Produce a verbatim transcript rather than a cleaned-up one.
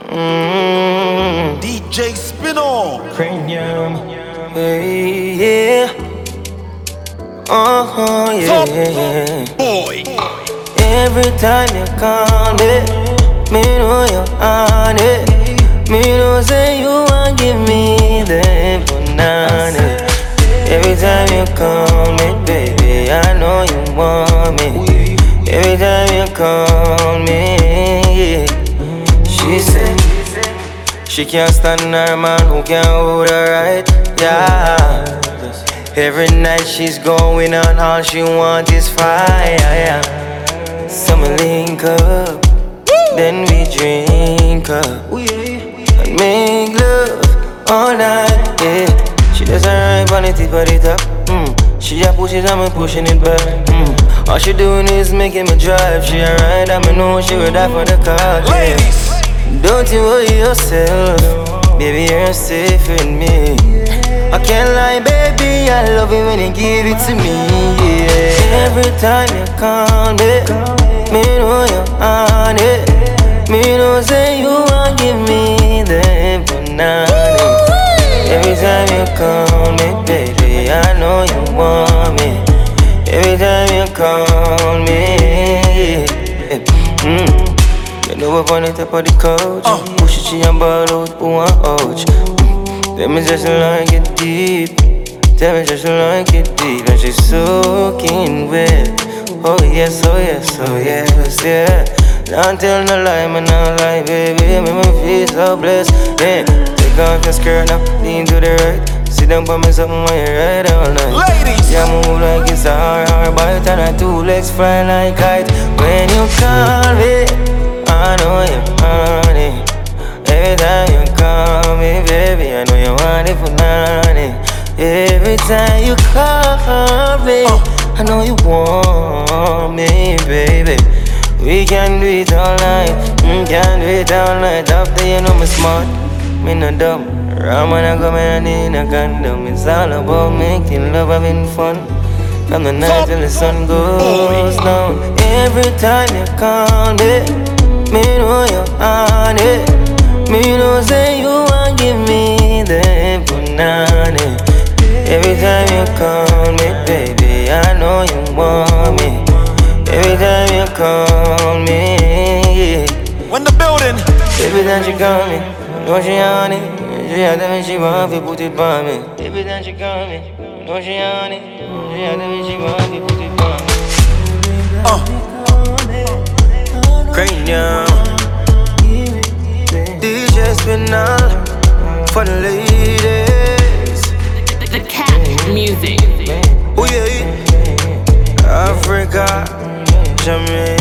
Mm. D J Spino. Cranium. Hey, yeah. Oh, yeah. Top boy. Every time you call me, me know you're on it. Me know say you want give me the banana. Every time you call me, baby, I know you want me. Every time you call me, yeah. She said she can't stand her man who can't hold her right, yeah. Every night she's going on, all she wants is fire, yeah. So we link up, then we drink up and make love all night, yeah. She does her right on the tip of the top, mm. She a push it and me pushing it back, mm. All she doing is making me drive. She a ride and me know she would die for the car, yeah. Don't you worry yourself, baby, you're safe with me. I can't lie, baby, I love it when you give it to me, yeah. Every time you call me, me know you're on it. Me know say you want give me the banana. Every time you call me, baby, I know you want me. Every time you call me, mm. You know up on the top of the couch, uh. Push it, she and ball out, who want ouch. Tell me just like it deep. Tell me just like it deep. And she's soaking wet. Oh yes, oh yes, oh yes, yeah. Don't tell no lie, man, no lie, baby. Make me feel so blessed, yeah. Take off your skirt now, lean to the right. Sit down by me something when you ride all night. Ladies, yeah, move like it's a hard, hard bite. And her two legs fly like kite. When you call me, I know you're honey. Every time you call me, baby, I know you want it for nothing. Every time you call me, uh. I know you want me, baby. We can do it all night, mm, can do it all night. After you know me smart, me no dumb. Ram when I come in and in a condom. It's all about making love, having fun. From the night till the sun goes down. Every time you call me, me know you're on it. Me know say you want give me the banana. Every time you call me, baby, I know you want me. Every time you call me, yeah. When the building. Every time she call me, know she on it. She had to me, she want to put it on me. Every time she call me, know she on it. She had to me, she want to put it on me. Uh. Cranium. D J Spinal for the ladies. The Cat Music. Oh yeah, Africa, Jamaica.